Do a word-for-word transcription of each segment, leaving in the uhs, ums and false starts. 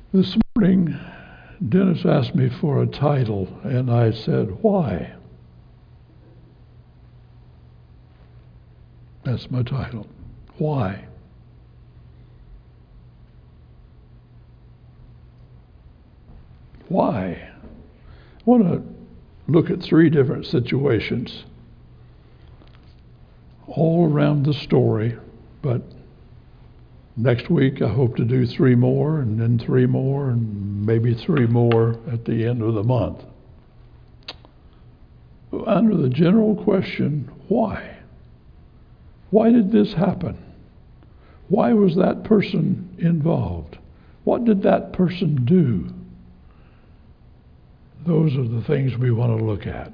This morning, Dennis asked me for a title, and I said, why? That's my title. Why? Why? I want to look at three different situations all around the story, but next week I hope to do three more, and then three more, and maybe three more at the end of the month. Under the general question, why? Why did this happen? Why was that person involved? What did that person do? Those are the things we want to look at.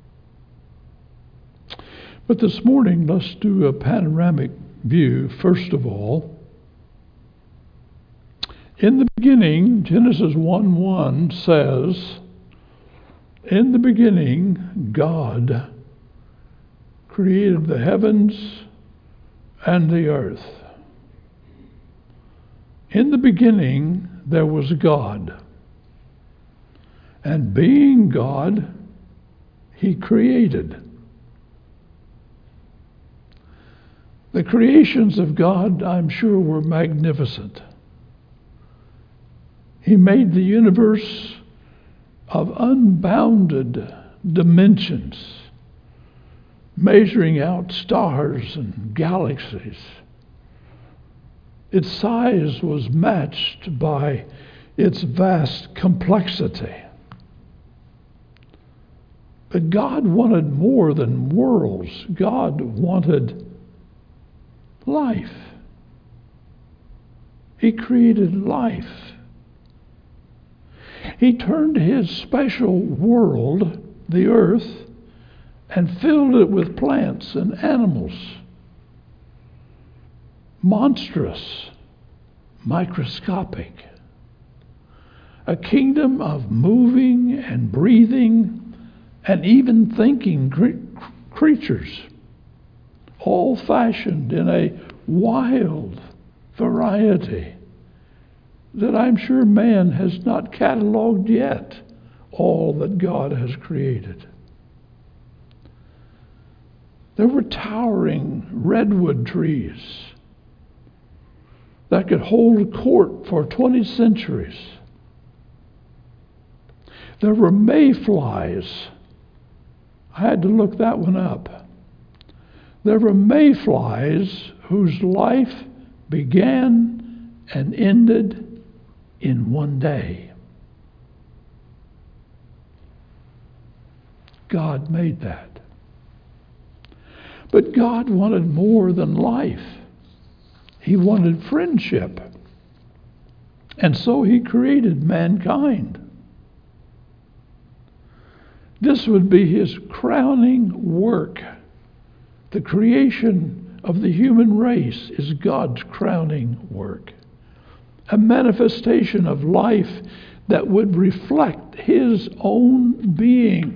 But this morning, let's do a panoramic view. First of all, in the beginning, Genesis one one says, in the beginning, God created the heavens and the earth. In the beginning, there was God. And being God, He created. The creations of God, I'm sure, were magnificent. He made the universe of unbounded dimensions, measuring out stars and galaxies. Its size was matched by its vast complexity. But God wanted more than worlds. God wanted life. He created life. He turned His special world, the earth, and filled it with plants and animals. Monstrous, microscopic. A kingdom of moving and breathing and even thinking cre- creatures, all fashioned in a wild variety that I'm sure man has not cataloged yet, all that God has created. There were towering redwood trees that could hold court for twenty centuries. There were mayflies. I had to look that one up. There were mayflies whose life began and ended in one day. God made that. But God wanted more than life. He wanted friendship. And so He created mankind. This would be His crowning work. The creation of the human race is God's crowning work. A manifestation of life that would reflect His own being.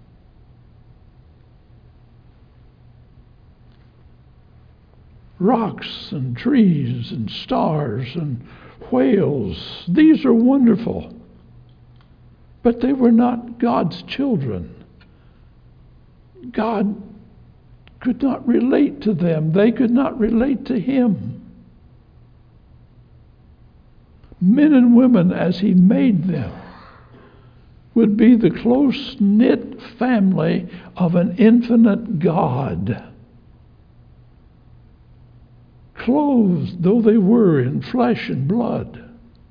Rocks and trees and stars and whales, these are wonderful. But they were not God's children. God could not relate to them. They could not relate to Him. Men and women, as He made them, would be the close-knit family of an infinite God. Clothed though they were in flesh and blood.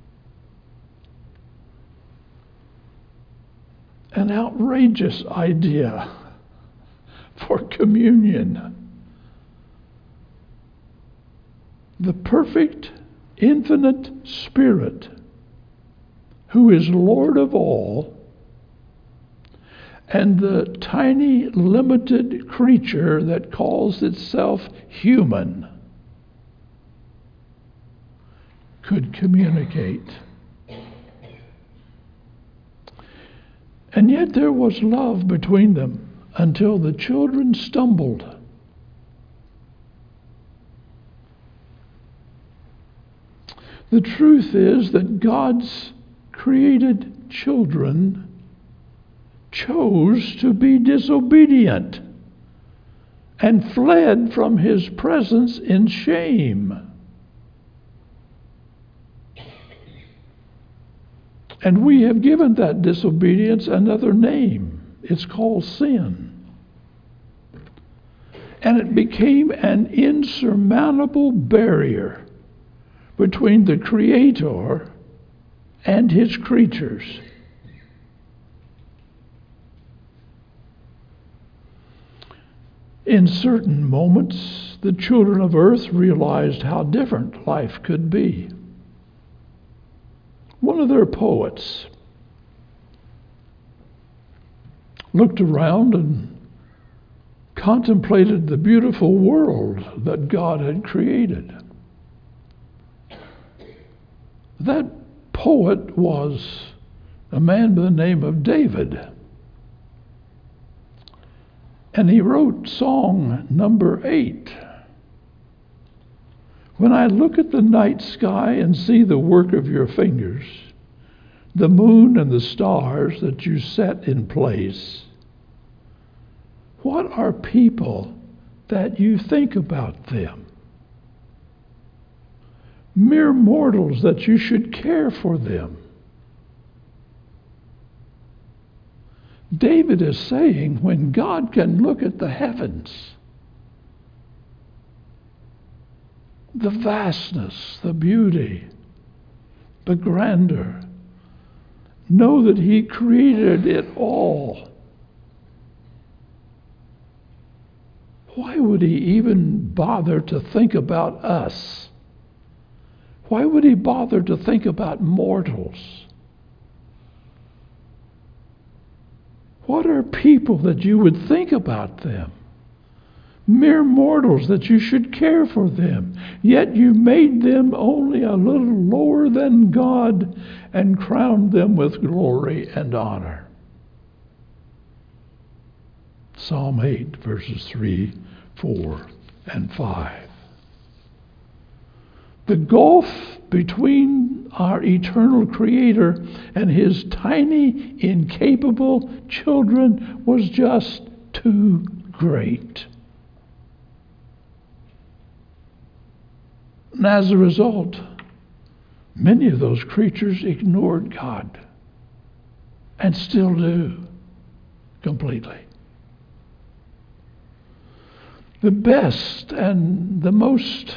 An outrageous idea for communion. The perfect, infinite Spirit, who is Lord of all, and the tiny, limited creature that calls itself human, could communicate. And yet there was love between them until the children stumbled. The truth is that God's created children chose to be disobedient and fled from his presence in shame. And we have given that disobedience another name. It's called sin. And it became an insurmountable barrier between the Creator and his creatures. In certain moments, the children of earth realized how different life could be. One of their poets looked around and contemplated the beautiful world that God had created. That poet was a man by the name of David. And he wrote song number eight. When I look at the night sky and see the work of your fingers, the moon and the stars that you set in place, what are people that you think about them? Mere mortals that you should care for them. David is saying when God can look at the heavens, the vastness, the beauty, the grandeur, know that he created it all. Why would he even bother to think about us? Why would he bother to think about mortals? What are people that you would think about them? Mere mortals that you should care for them. Yet you made them only a little lower than God and crowned them with glory and honor. Psalm eight, verses three, four, and five. The gulf between our eternal Creator and his tiny, incapable children was just too great. And as a result, many of those creatures ignored God, and still do, completely. The best and the most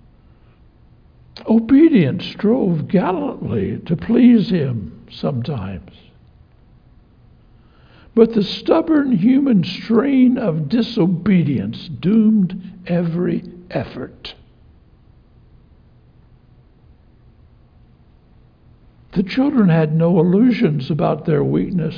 obedient strove gallantly to please him sometimes. But the stubborn human strain of disobedience doomed every effort. The children had no illusions about their weakness.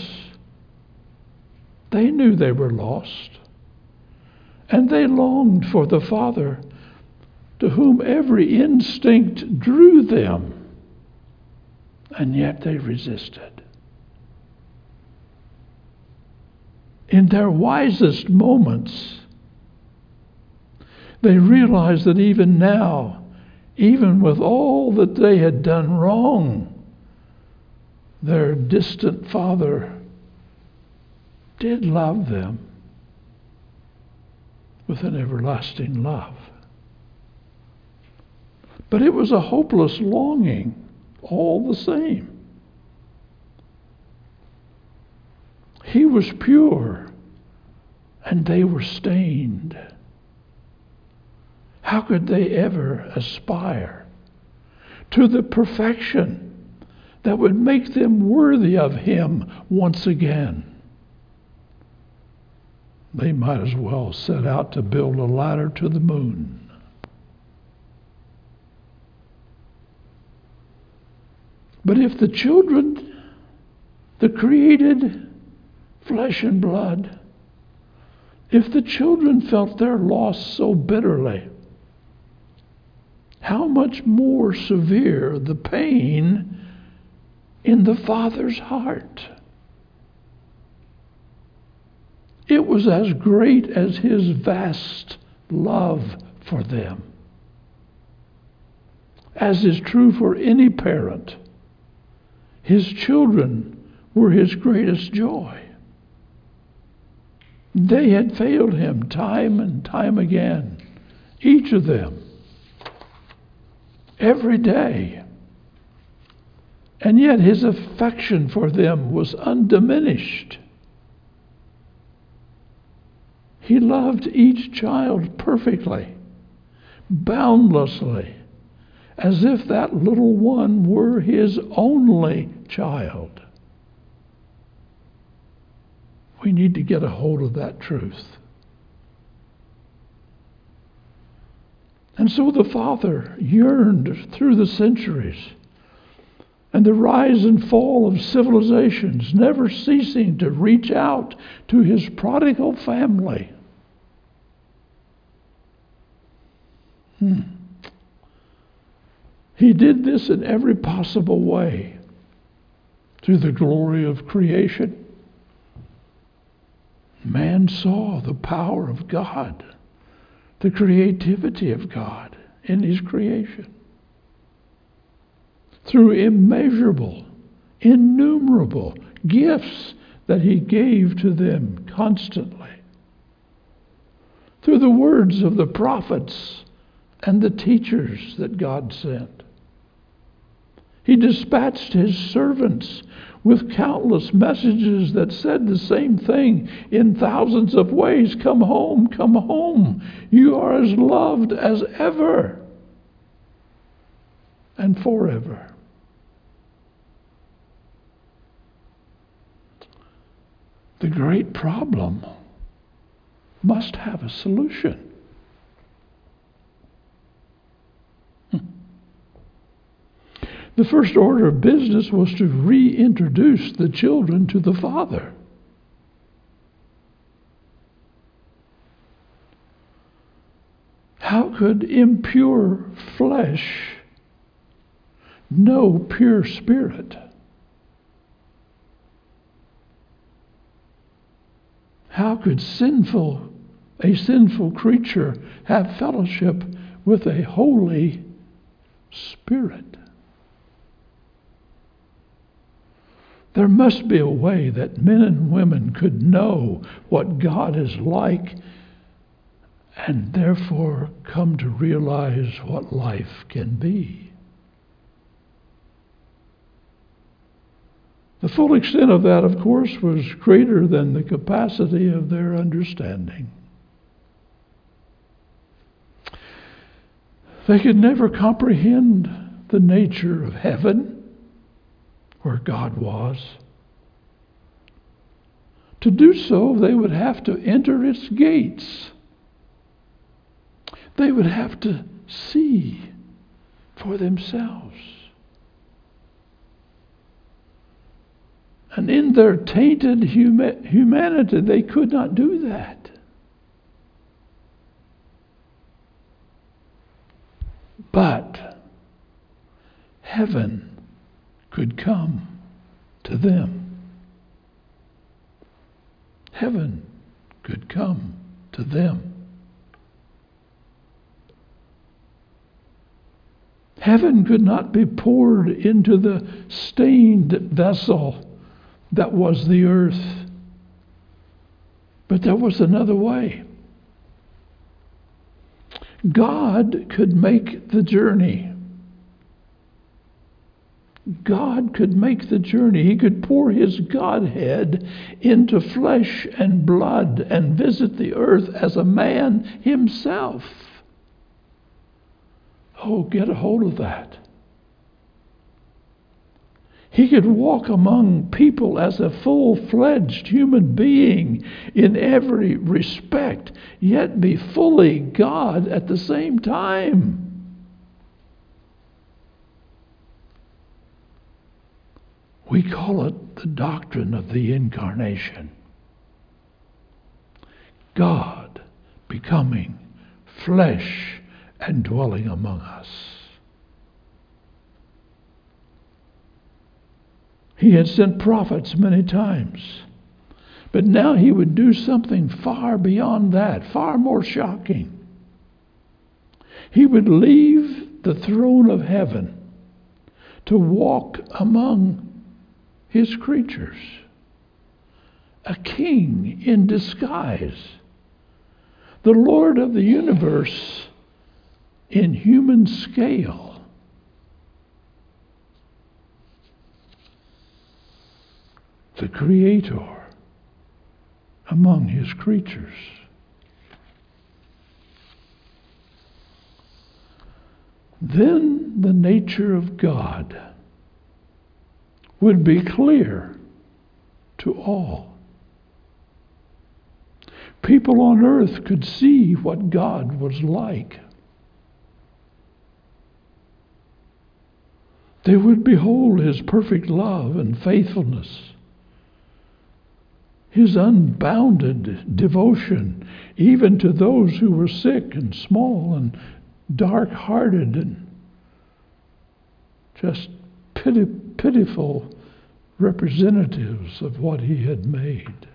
They knew they were lost, and they longed for the Father to whom every instinct drew them, and yet they resisted. In their wisest moments, they realized that even now, even with all that they had done wrong, their distant Father did love them with an everlasting love. But it was a hopeless longing all the same. He was pure, and they were stained. How could they ever aspire to the perfection that would make them worthy of him once again? They might as well set out to build a ladder to the moon. But if the children, the created flesh and blood, if the children felt their loss so bitterly, how much more severe the pain in the Father's heart? It was as great as his vast love for them. As is true for any parent, His children were his greatest joy. They had failed him time and time again, each of them, every day. And yet his affection for them was undiminished. He loved each child perfectly, boundlessly, as if that little one were his only child. We need to get a hold of that truth. And so the Father yearned through the centuries and the rise and fall of civilizations, never ceasing to reach out to his prodigal family. Hmm. He did this in every possible way. Through the glory of creation, man saw the power of God, the creativity of God in his creation. Through immeasurable, innumerable gifts that he gave to them constantly. Through the words of the prophets and the teachers that God sent. He dispatched his servants with countless messages that said the same thing in thousands of ways. Come home, come home. You are as loved as ever and forever. The great problem must have a solution. The first order of business was to reintroduce the children to the Father. How could impure flesh know pure spirit? How could sinful, a sinful creature have fellowship with a holy spirit? There must be a way that men and women could know what God is like and therefore come to realize what life can be. The full extent of that, of course, was greater than the capacity of their understanding. They could never comprehend the nature of heaven, where God was. To do so, they would have to enter its gates. They would have to see for themselves. And in their tainted huma- humanity, they could not do that. But heaven could come to them. Heaven could come to them. Heaven could not be poured into the stained vessel that was the earth. But there was another way. God could make the journey. God could make the journey. He could pour his Godhead into flesh and blood and visit the earth as a man himself. Oh, get a hold of that. He could walk among people as a full-fledged human being in every respect, yet be fully God at the same time. We call it the doctrine of the incarnation. God becoming flesh and dwelling among us. He had sent prophets many times, but now he would do something far beyond that, far more shocking. He would leave the throne of heaven to walk among his creatures. A king in disguise. The Lord of the universe in human scale. The Creator among his creatures. Then the nature of God would be clear to all. People on earth could see what God was like. They would behold his perfect love and faithfulness, his unbounded devotion, even to those who were sick and small and dark-hearted and just piti- pitiful representatives of what he had made.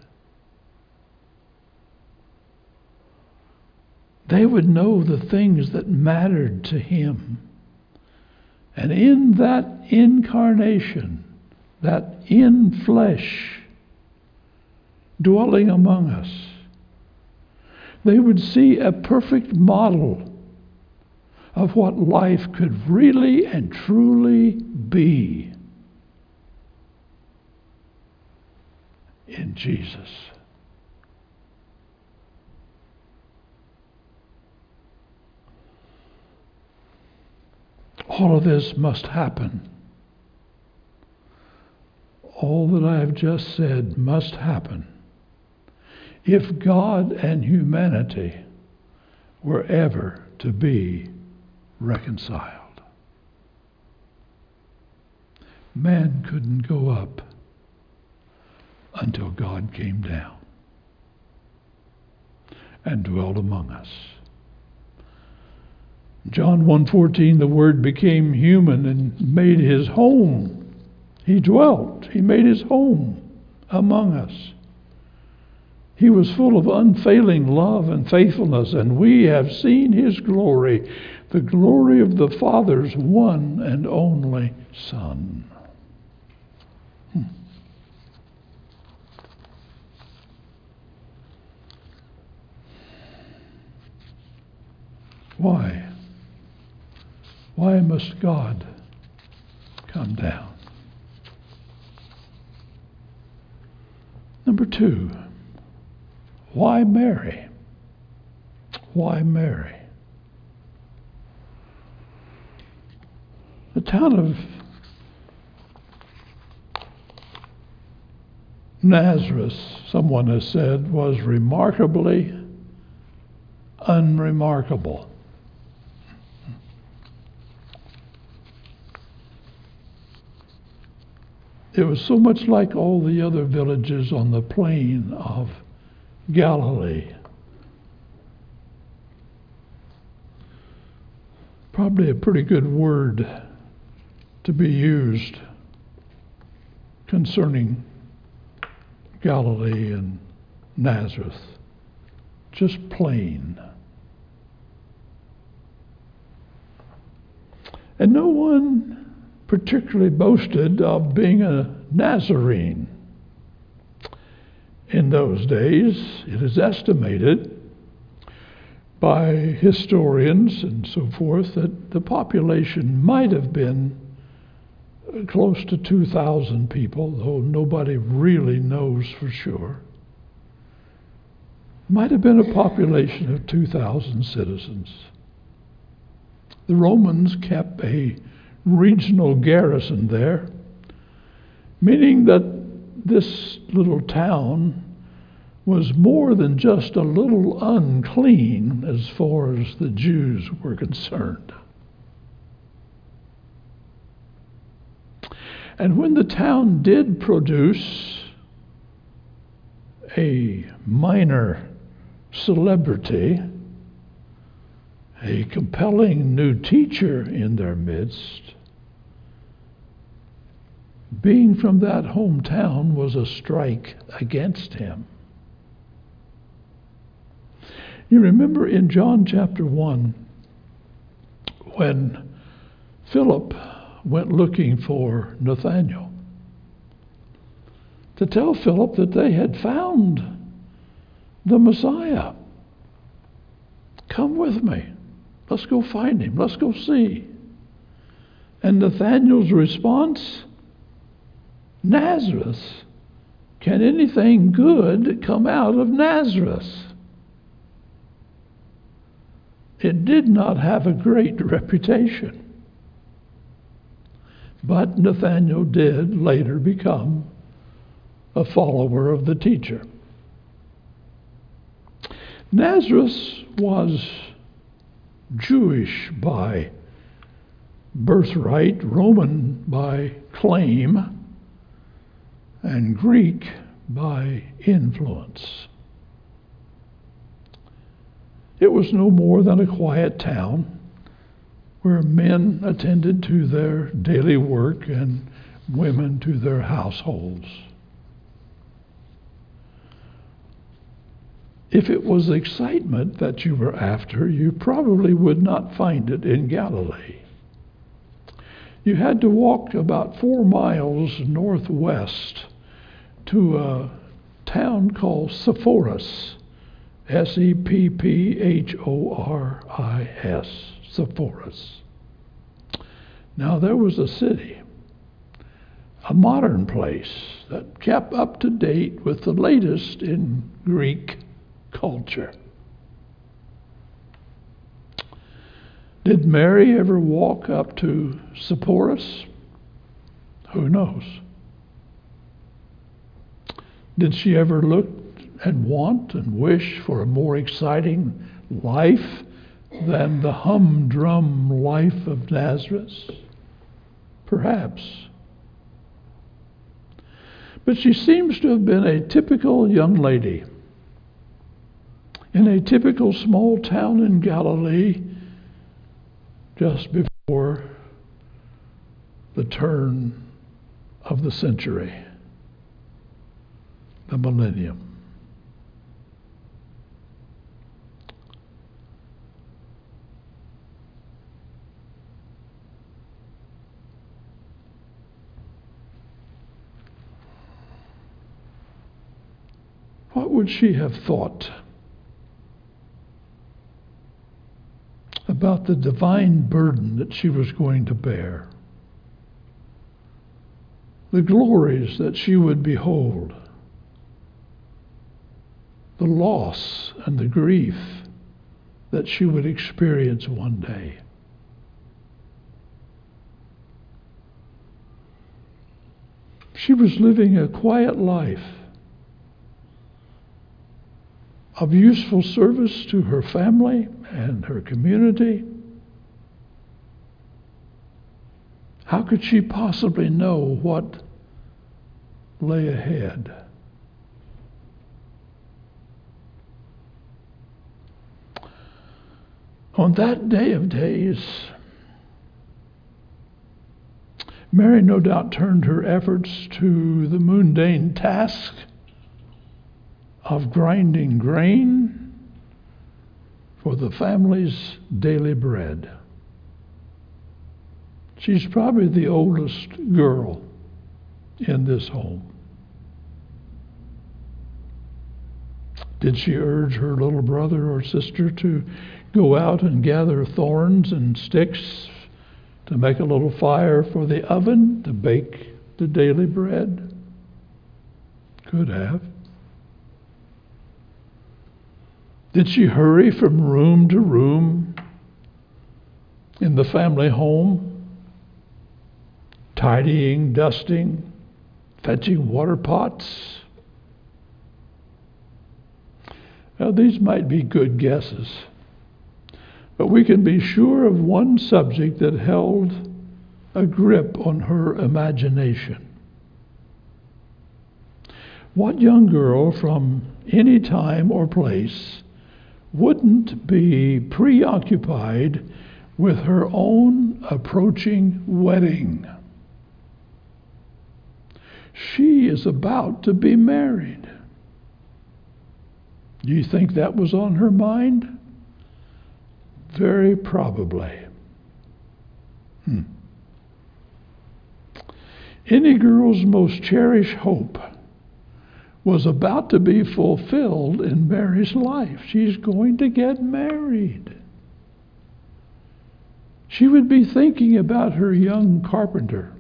They would know the things that mattered to him. And in that incarnation, that in flesh, dwelling among us, they would see a perfect model of what life could really and truly be in Jesus. All of this must happen. All that I have just said must happen if God and humanity were ever to be reconciled. Man couldn't go up until God came down and dwelt among us. John one fourteen, the Word became human and made his home. He dwelt. He made his home among us. He was full of unfailing love and faithfulness, and we have seen his glory, the glory of the Father's one and only Son. Hmm. Why? Why must God come down? Number two, why Mary? Why Mary? The town of Nazareth, someone has said, was remarkably unremarkable. It was so much like all the other villages on the plain of Galilee. Probably a pretty good word to be used concerning Galilee and Nazareth. Just plain. And no one particularly boasted of being a Nazarene. In those days, it is estimated by historians and so forth that the population might have been close to two thousand people, though nobody really knows for sure. Might have been a population of two thousand citizens. The Romans kept a regional garrison there, meaning that this little town was more than just a little unclean as far as the Jews were concerned. And when the town did produce a minor celebrity, a compelling new teacher in their midst, being from that hometown was a strike against him. You remember in John chapter one, when Philip went looking for Nathanael, to tell Philip that they had found the Messiah. Come with me. Let's go find him. Let's go see. And Nathanael's response, Nazareth. Can anything good come out of Nazareth? It did not have a great reputation. But Nathanael did later become a follower of the teacher. Nazareth was Jewish by birthright, Roman by claim, and Greek by influence. It was no more than a quiet town where men attended to their daily work and women to their households. If it was excitement that you were after, you probably would not find it in Galilee. You had to walk about four miles northwest to a town called Sepphoris, S E P P H O R I S, Sepphoris. Now there was a city, a modern place that kept up to date with the latest in Greek culture. Did Mary ever walk up to Sepphoris? Who knows? Did she ever look and want and wish for a more exciting life than the humdrum life of Nazareth? Perhaps. But she seems to have been a typical young lady in a typical small town in Galilee just before the turn of the century, the millennium. What would she have thought about the divine burden that she was going to bear, the glories that she would behold, the loss and the grief that she would experience one day? She was living a quiet life of useful service to her family and her community. How could she possibly know what lay ahead? On that day of days, Mary no doubt turned her efforts to the mundane task of grinding grain for the family's daily bread. She's probably the oldest girl in this home. Did she urge her little brother or sister to go out and gather thorns and sticks to make a little fire for the oven to bake the daily bread? Could have. Did she hurry from room to room in the family home, tidying, dusting, fetching water pots? Now, these might be good guesses, but we can be sure of one subject that held a grip on her imagination. What young girl from any time or place wouldn't be preoccupied with her own approaching wedding? She is about to be married. Do you think that was on her mind? Very probably. Hmm. Any girl's most cherished hope was about to be fulfilled in Mary's life. She's going to get married. She would be thinking about her young carpenter.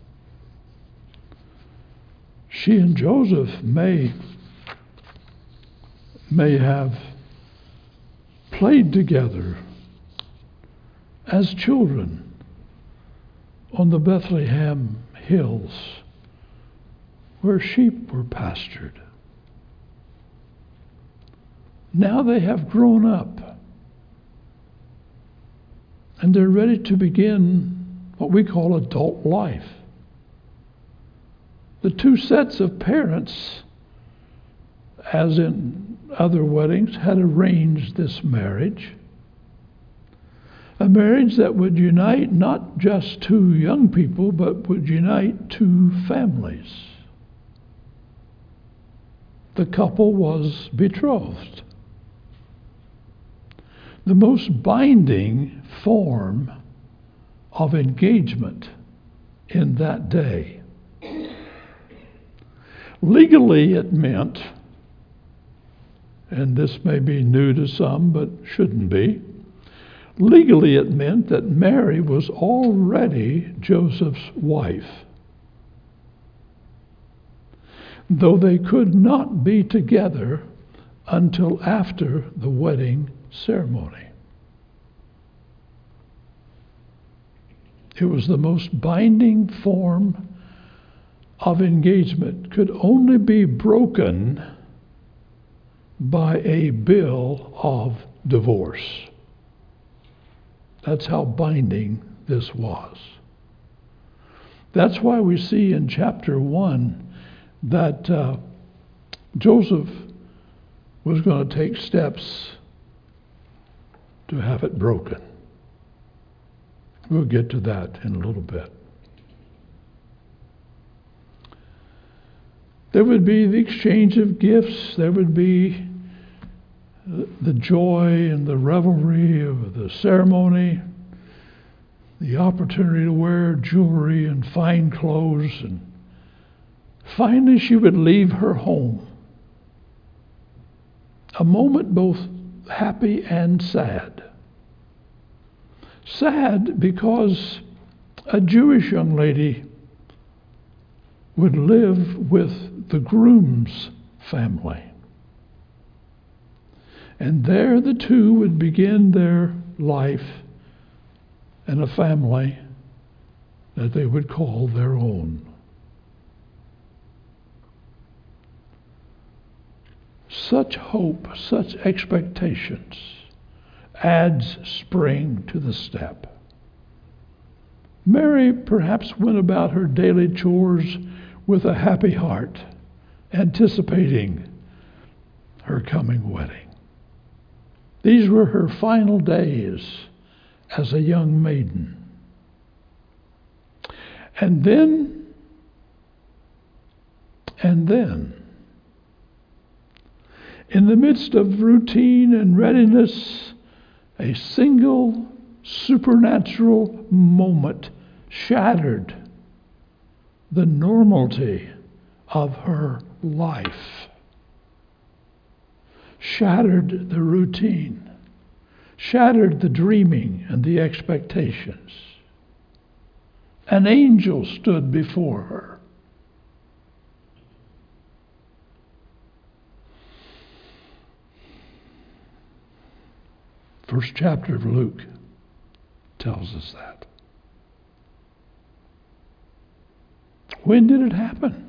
She and Joseph may, may have played together as children on the Bethlehem hills where sheep were pastured. Now they have grown up and they're ready to begin what we call adult life. The two sets of parents, as in other weddings, had arranged this marriage. A marriage that would unite not just two young people, but would unite two families. The couple was betrothed. The most binding form of engagement in that day. Legally, it meant, and this may be new to some, but shouldn't be, legally it meant that Mary was already Joseph's wife, though they could not be together until after the wedding ceremony. It was the most binding form of engagement, could only be broken by a bill of divorce. That's how binding this was. That's why we see in chapter one that uh, Joseph was going to take steps to have it broken. We'll get to that in a little bit. There would be the exchange of gifts. There would be the joy and the revelry of the ceremony, the opportunity to wear jewelry and fine clothes, and finally she would leave her home. A moment both happy and sad. Sad because a Jewish young lady would live with the groom's family. And there the two would begin their life in a family that they would call their own. Such hope, such expectations adds spring to the step. Mary perhaps went about her daily chores with a happy heart, anticipating her coming wedding. These were her final days as a young maiden. And then, and then, in the midst of routine and readiness, a single supernatural moment shattered the normality of her life, shattered the routine, shattered the dreaming and the expectations. An angel stood before her. First chapter of Luke tells us that. When did it happen?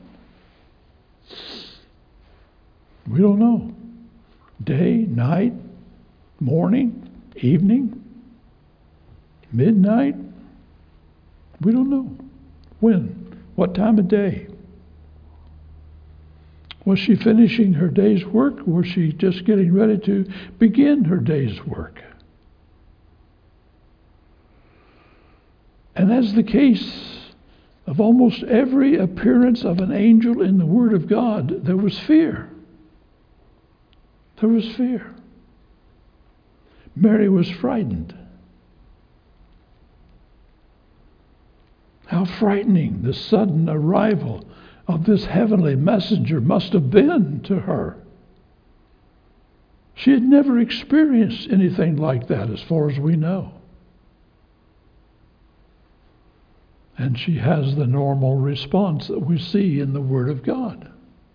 We don't know. Day, night, morning, evening, midnight. We don't know. When? What time of day? Was she finishing her day's work, or was she just getting ready to begin her day's work? And as the case of almost every appearance of an angel in the Word of God, there was fear. There was fear. Mary was frightened. How frightening the sudden arrival of this heavenly messenger must have been to her. She had never experienced anything like that, as far as we know. And she has the normal response that we see in the Word of God.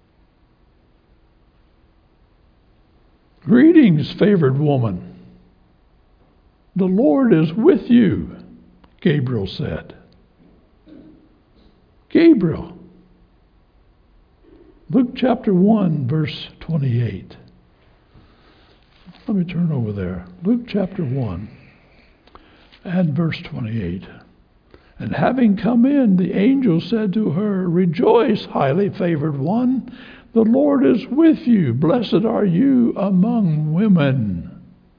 Greetings, favored woman. The Lord is with you, Gabriel said. Gabriel. Luke chapter one, verse twenty-eight. Let me turn over there. Luke chapter one and verse twenty-eight. And having come in, the angel said to her, Rejoice, highly favored one, the Lord is with you. Blessed are you among women.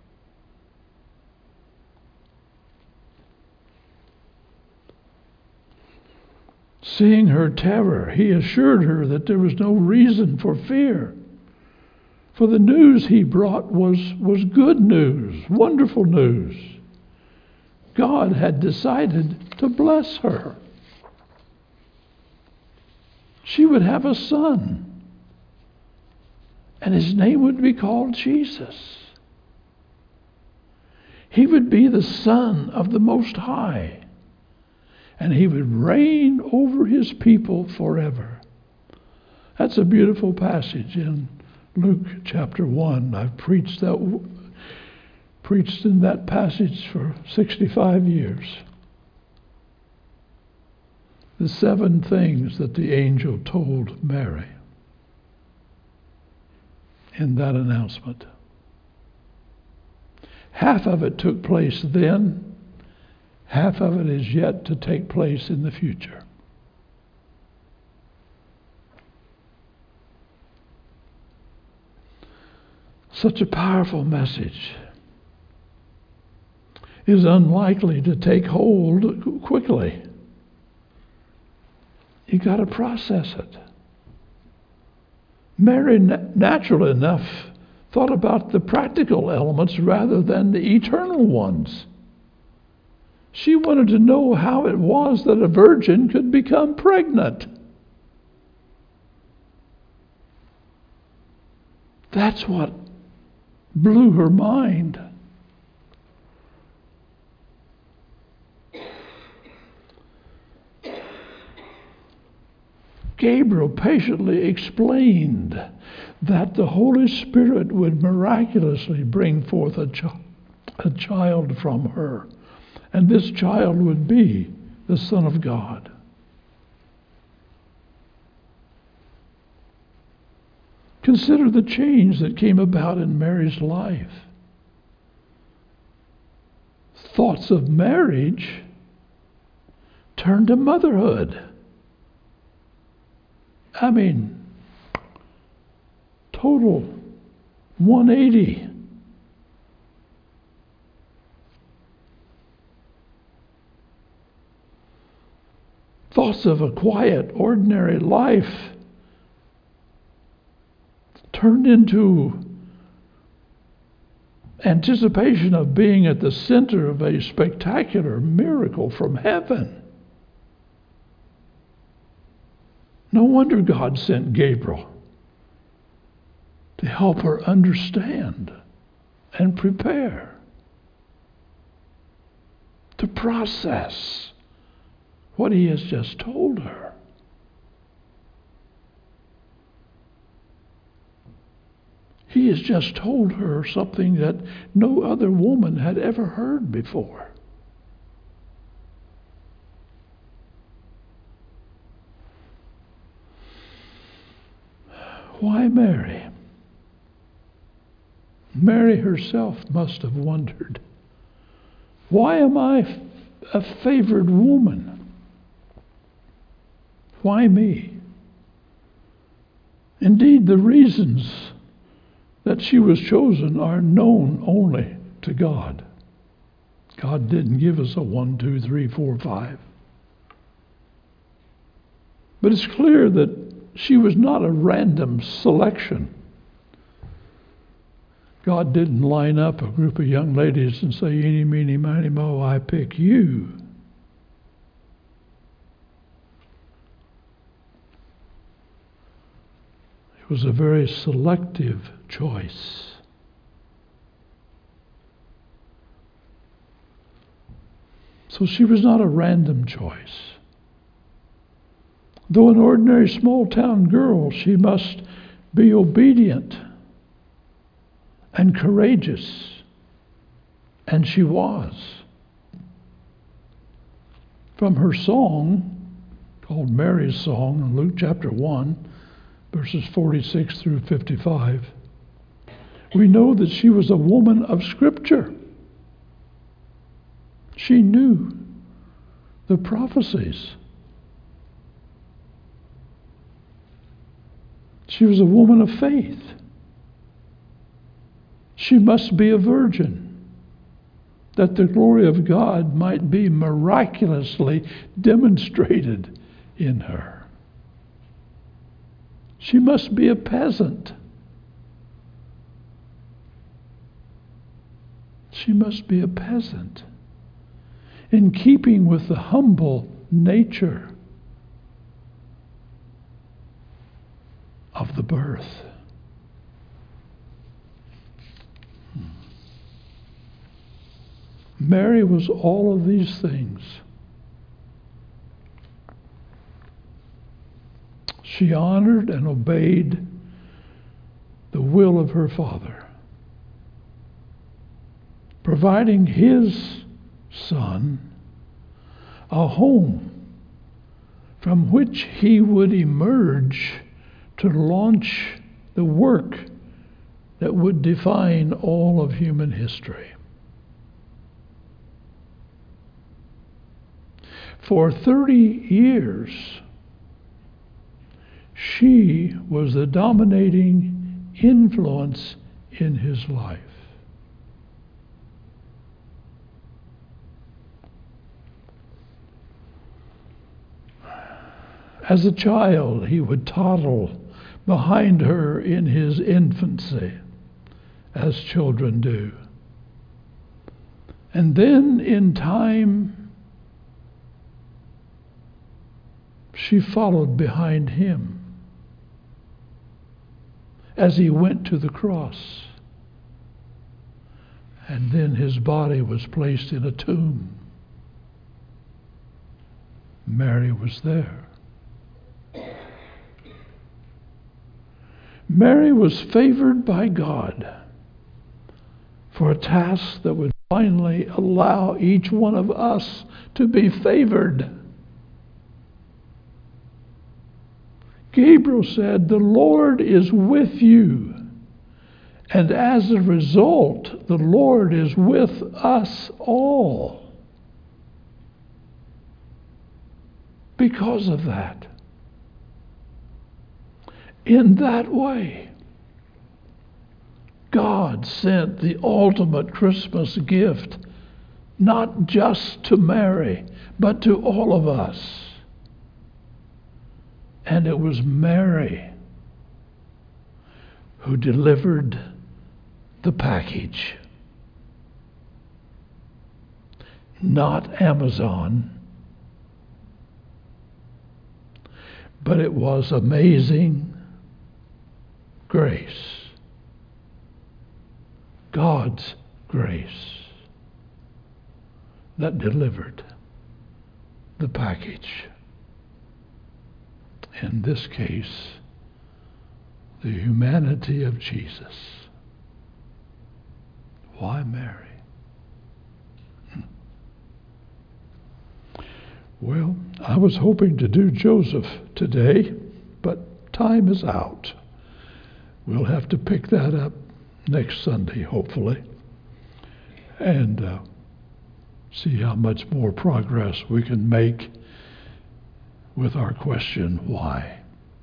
Seeing her terror, he assured her that there was no reason for fear. For the news he brought was, was good news, wonderful news. God had decided to bless her. She would have a son, and his name would be called Jesus. He would be the Son of the Most High, and he would reign over his people forever. That's a beautiful passage in Luke chapter one. I've preached that preached in that passage for sixty-five years. The seven things that the angel told Mary in that announcement. Half of it took place then, half of it is yet to take place in the future. Such a powerful message is unlikely to take hold quickly. You got to process it. Mary, natural enough, thought about the practical elements rather than the eternal ones. She wanted to know how it was that a virgin could become pregnant. That's what blew her mind. Gabriel patiently explained that the Holy Spirit would miraculously bring forth a, ch- a child from her, and this child would be the Son of God. Consider the change that came about in Mary's life. Thoughts of marriage turned to motherhood. I mean, total one eighty. Thoughts of a quiet, ordinary life turned into anticipation of being at the center of a spectacular miracle from heaven. No wonder God sent Gabriel to help her understand and prepare, to process what he has just told her. He has just told her something that no other woman had ever heard before. Why Mary? Mary herself must have wondered, why am I a favored woman? Why me? Indeed, the reasons that she was chosen are known only to God. God didn't give us a one, two, three, four, five. But it's clear that she was not a random selection. God didn't line up a group of young ladies and say, eeny, meeny, miny, mo, I pick you. It was a very selective choice. So she was not a random choice. Though an ordinary small-town girl, she must be obedient and courageous. And she was. From her song, called Mary's Song, in Luke chapter one, verses forty-six through fifty-five, we know that she was a woman of Scripture. She knew the prophecies. She was a woman of faith. She must be a virgin, that the glory of God might be miraculously demonstrated in her. She must be a peasant. She must be a peasant, in keeping with the humble nature of the birth. Mary was all of these things. She honored and obeyed the will of her Father, providing his Son a home from which he would emerge to launch the work that would define all of human history. For thirty years, she was the dominating influence in his life. As a child, he would toddle behind her in his infancy, as children do. And then in time, she followed behind him as he went to the cross. And then his body was placed in a tomb. Mary was there. Mary was favored by God for a task that would finally allow each one of us to be favored. Gabriel said, "The Lord is with you." And as a result, the Lord is with us all. Because of that. In that way, God sent the ultimate Christmas gift, not just to Mary, but to all of us. And it was Mary who delivered the package, not Amazon. But it was amazing grace, God's grace, that delivered the package. In this case, the humanity of Jesus. Why Mary? Well, I was hoping to do Joseph today, but time is out. We'll have to pick that up next Sunday, hopefully, and uh, see how much more progress we can make with our question, why?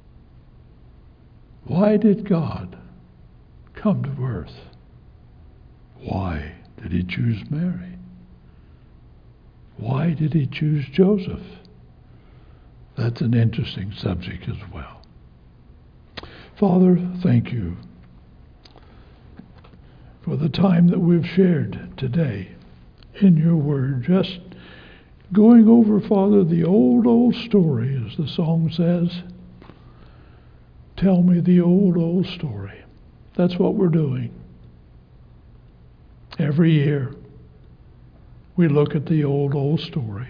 Why did God come to earth? Why did he choose Mary? Why did he choose Joseph? That's an interesting subject as well. Father, thank you for the time that we've shared today in your word, just going over, Father, the old, old story, as the song says, Tell me the old, old story. That's what we're doing. Every year, we look at the old, old story.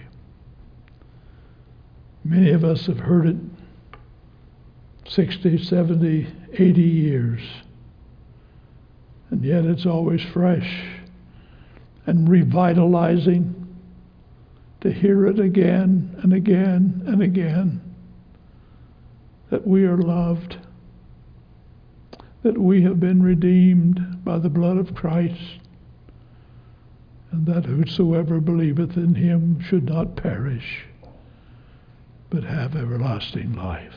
Many of us have heard it sixty, seventy, eighty years. And yet it's always fresh and revitalizing to hear it again and again and again. That we are loved, that we have been redeemed by the blood of Christ, and that whosoever believeth in him should not perish, but have everlasting life.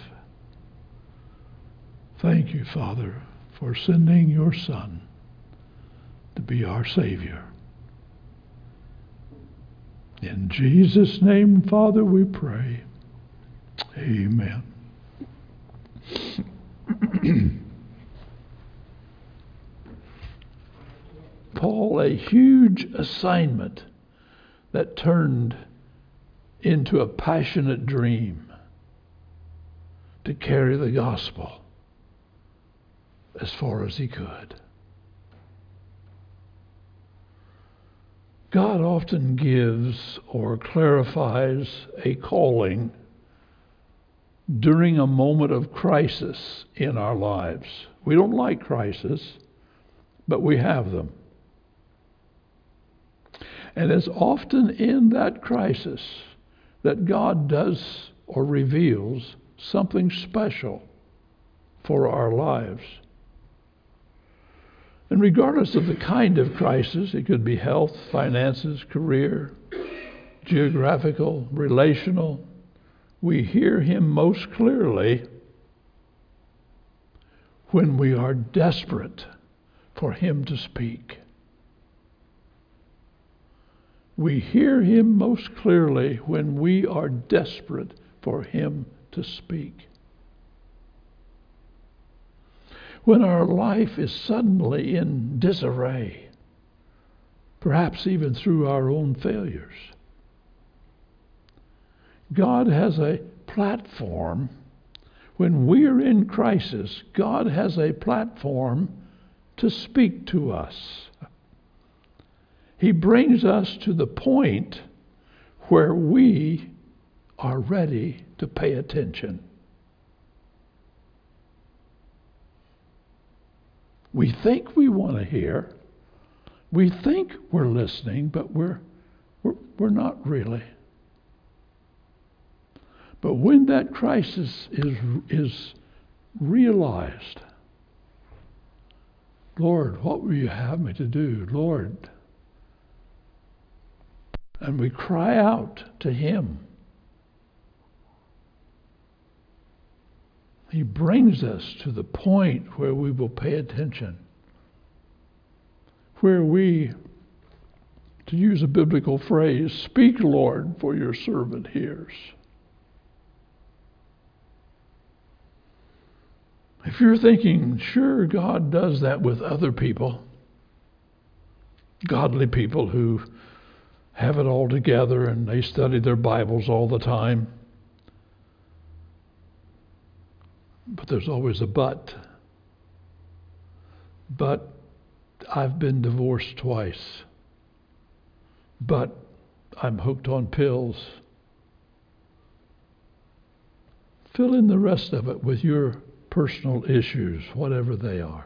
Thank you, Father, for sending your Son to be our Savior. In Jesus' name, Father, we pray. Amen. Paul, a huge assignment that turned into a passionate dream to carry the gospel as far as he could. God often gives or clarifies a calling during a moment of crisis in our lives. We don't like crisis, but we have them. And it's often in that crisis that God does or reveals something special for our lives. And regardless of the kind of crisis, it could be health, finances, career, geographical, relational, we hear him most clearly when we are desperate for him to speak. We hear him most clearly when we are desperate for him to speak. When our life is suddenly in disarray, perhaps even through our own failures. God has a platform. When we're in crisis, God has a platform to speak to us. He brings us to the point where we are ready to pay attention. We think we want to hear. We think we're listening, but we're, we're, we're not really. But when that crisis is, is realized, Lord, what will you have me to do? Lord. And we cry out to him. He brings us to the point where we will pay attention. Where we, to use a biblical phrase, speak, Lord, for your servant hears. If you're thinking, sure, God does that with other people, godly people who have it all together and they study their Bibles all the time. But there's always a but. But I've been divorced twice. But I'm hooked on pills. Fill in the rest of it with your personal issues, whatever they are.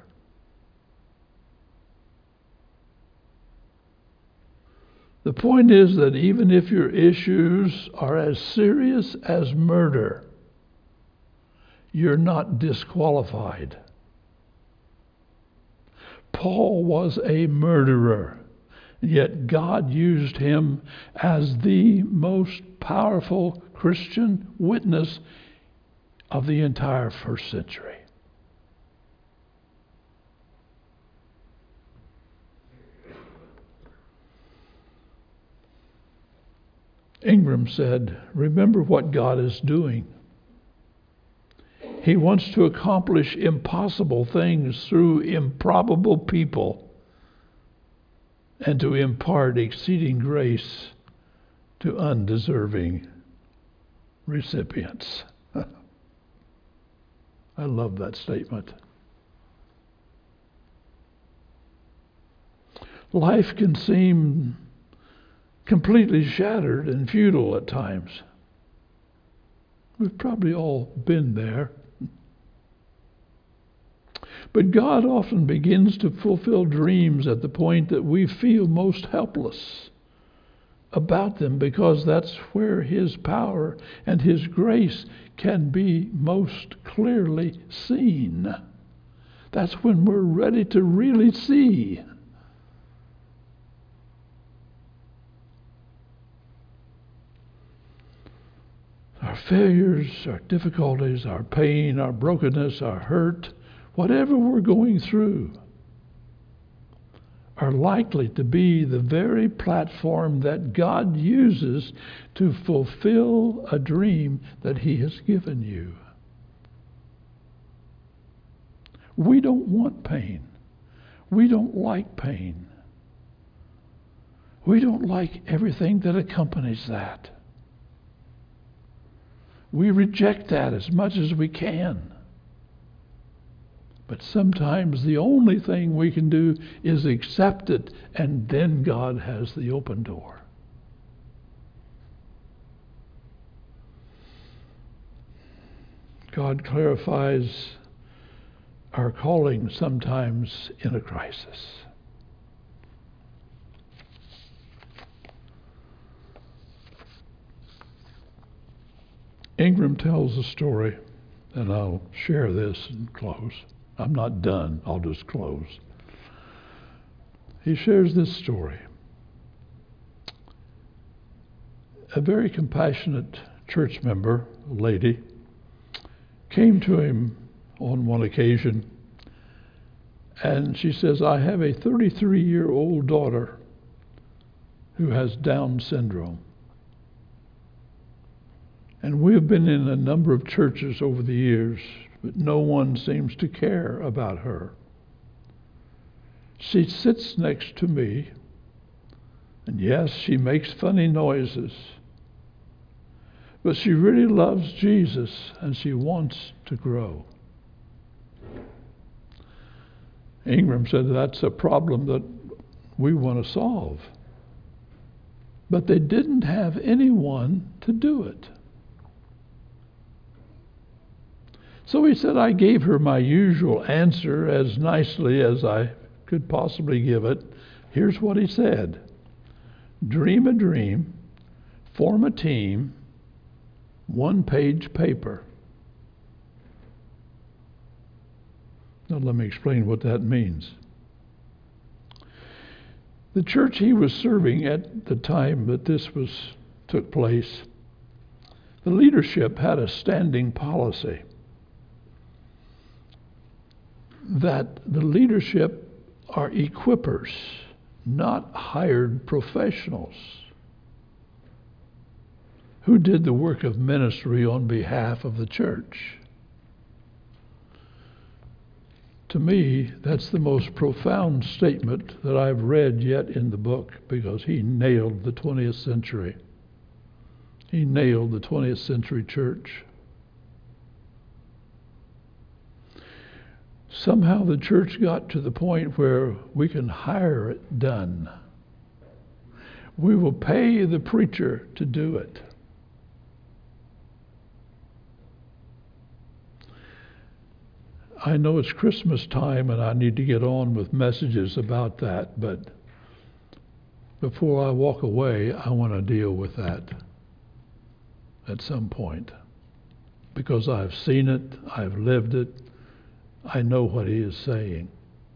The point is that even if your issues are as serious as murder, you're not disqualified. Paul was a murderer, yet God used him as the most powerful Christian witness of the entire first century. Ingram said, remember what God is doing. He wants to accomplish impossible things through improbable people and to impart exceeding grace to undeserving recipients. I love that statement. Life can seem completely shattered and futile at times. We've probably all been there. But God often begins to fulfill dreams at the point that we feel most helpless about them, because that's where His power and His grace can be most clearly seen. That's when we're ready to really see. Our failures, our difficulties, our pain, our brokenness, our hurt, whatever we're going through, are likely to be the very platform that God uses to fulfill a dream that He has given you. We don't want pain. We don't like pain. We don't like everything that accompanies that. We reject that as much as we can. But sometimes the only thing we can do is accept it, and then God has the open door. God clarifies our calling sometimes in a crisis. Ingram tells a story, and I'll share this and close. I'm not done. I'll just close. He shares this story. A very compassionate church member, a lady, came to him on one occasion, and she says, I have a thirty-three-year-old daughter who has Down syndrome. And we have been in a number of churches over the years, but no one seems to care about her. She sits next to me, and yes, she makes funny noises, but she really loves Jesus, and she wants to grow. Ingram said that's a problem that we want to solve. But they didn't have anyone to do it. So he said, I gave her my usual answer as nicely as I could possibly give it. Here's what he said. Dream a dream, form a team, one-page paper. Now let me explain what that means. The church he was serving at the time that this was took place, the leadership had a standing policy that the leadership are equippers, not hired professionals who did the work of ministry on behalf of the church. To me, that's the most profound statement that I've read yet in the book, because he nailed the twentieth century. He nailed the twentieth century church. Somehow the church got to the point where we can hire it done. We will pay the preacher to do it. I know it's Christmas time and I need to get on with messages about that, but before I walk away, I want to deal with that at some point, because I've seen it, I've lived it, I know what he is saying.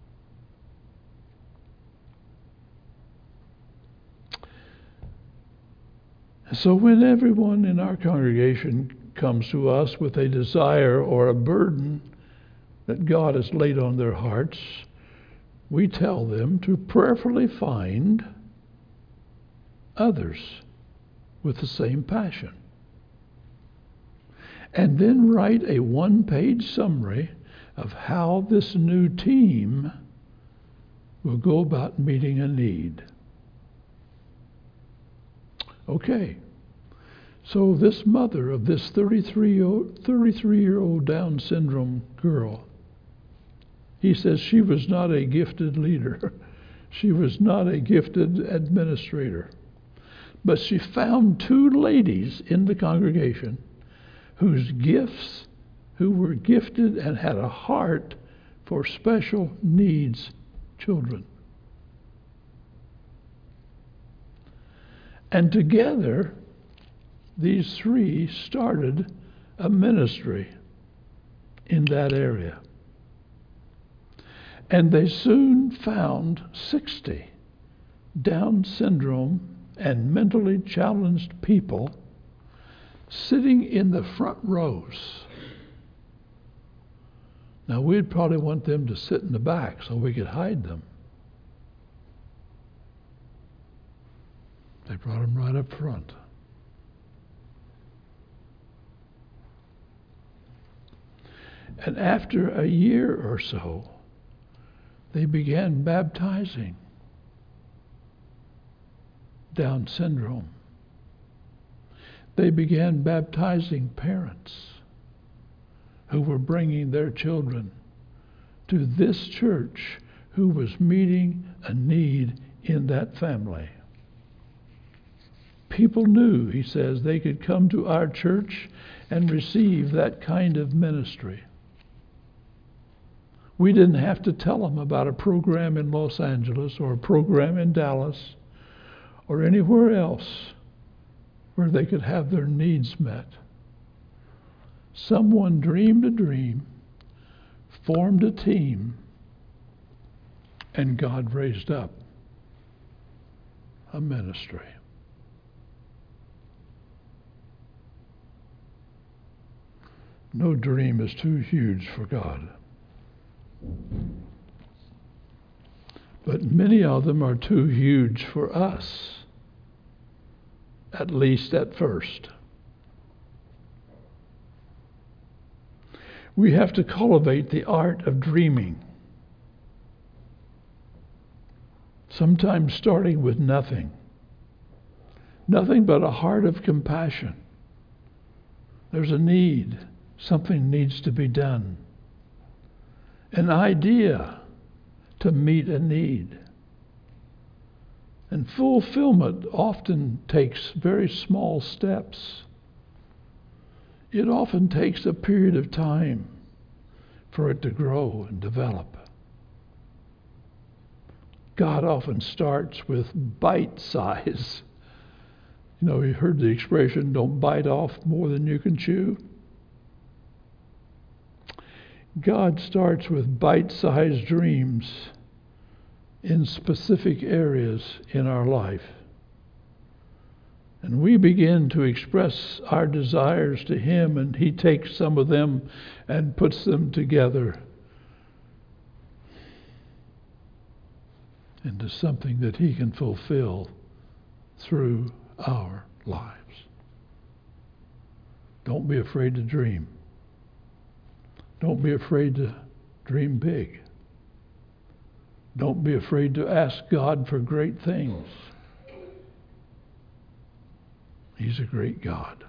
So when everyone in our congregation comes to us with a desire or a burden that God has laid on their hearts, we tell them to prayerfully find others with the same passion, and then write a one-page summary of how this new team will go about meeting a need. Okay, So this mother of this thirty-three-year-old Down syndrome girl, he says she was not a gifted leader. She was not a gifted administrator. But she found two ladies in the congregation whose gifts, who were gifted and had a heart for special needs children. And together, these three started a ministry in that area. And they soon found sixty Down syndrome and mentally challenged people sitting in the front rows. Now, we'd probably want them to sit in the back so we could hide them. They brought them right up front. And after a year or so, they began baptizing Down syndrome. They began baptizing parents who were bringing their children to this church who was meeting a need in that family. People knew, he says, they could come to our church and receive that kind of ministry. We didn't have to tell them about a program in Los Angeles or a program in Dallas or anywhere else where they could have their needs met. Someone dreamed a dream, formed a team, and God raised up a ministry. No dream is too huge for God. But many of them are too huge for us, at least at first. We have to cultivate the art of dreaming, sometimes starting with nothing. Nothing but a heart of compassion. There's a need. Something needs to be done. An idea to meet a need. And fulfillment often takes very small steps. It often takes a period of time for it to grow and develop. God often starts with bite size. You know, you heard the expression, don't bite off more than you can chew. God starts with bite-sized dreams in specific areas in our life. And we begin to express our desires to Him, and He takes some of them and puts them together into something that He can fulfill through our lives. Don't be afraid to dream. Don't be afraid to dream big. Don't be afraid to ask God for great things. He's a great God.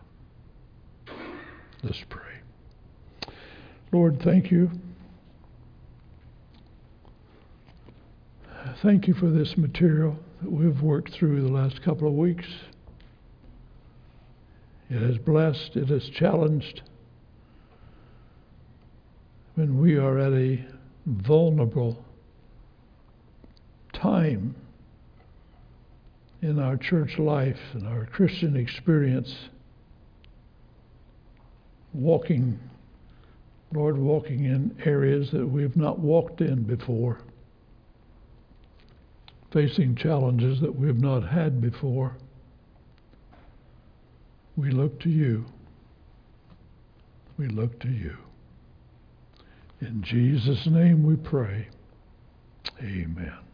Let's pray. Lord, thank you. Thank you for this material that we've worked through the last couple of weeks. It has blessed, it has challenged. When we are at a vulnerable time in our church life and our Christian experience, walking, Lord, walking in areas that we've not walked in before, facing challenges that we've not had before, we look to you. We look to you. In Jesus' name we pray. Amen.